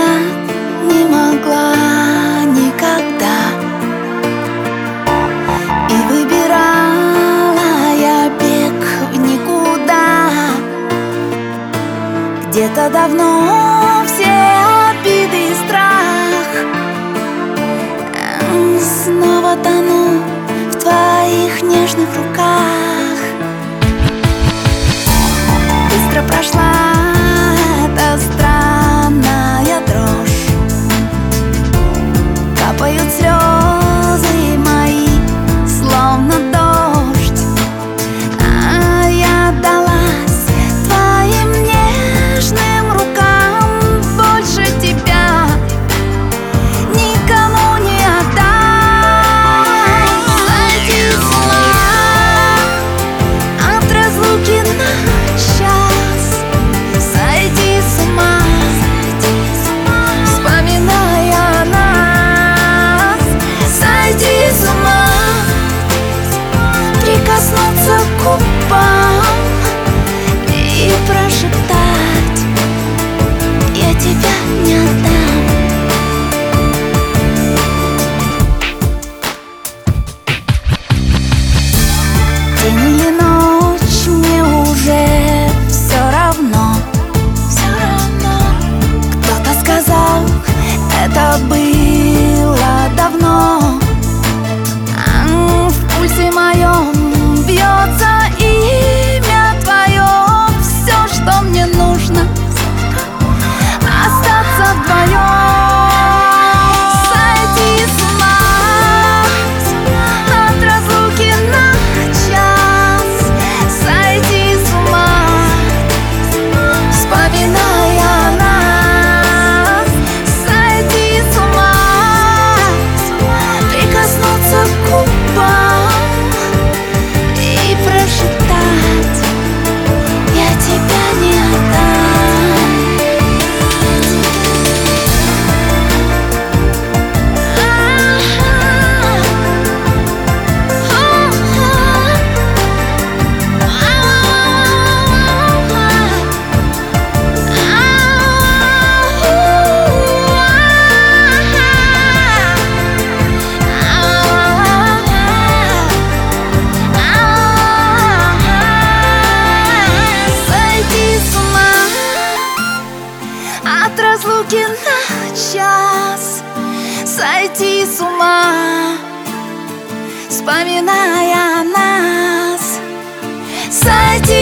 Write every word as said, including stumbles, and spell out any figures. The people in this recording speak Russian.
я не могла никогда. И выбирала я бег в никуда. Где-то давно все обиды и страх. Снова тону в твоих нежных руках. Быстро прошла эта странная дрожь. Капают слезы мои, словно дождь. А я отдалась твоим нежным рукам. Больше тебя никому не отдам. Сойти с ума от разлуки на час. Сойти с ума, вспоминая нас. Сойти с ума, прикоснуться к губам и прошептать: я тебя не отдам. День или ночь, мне уже все равно. Все равно. Кто-то сказал, это было давно. А в пульсе моем бьется имя твое. Все, что мне нужно, остаться вдвоем. Сойти с ума от разлуки на час. Сойти с ума, вспоминая нас. Сойти с ума, прикоснуться к губам и прошептать: я тебя не отдам. Сойти с ума от разлуки на час. Сойти с ума, вспоминая нас. Сойти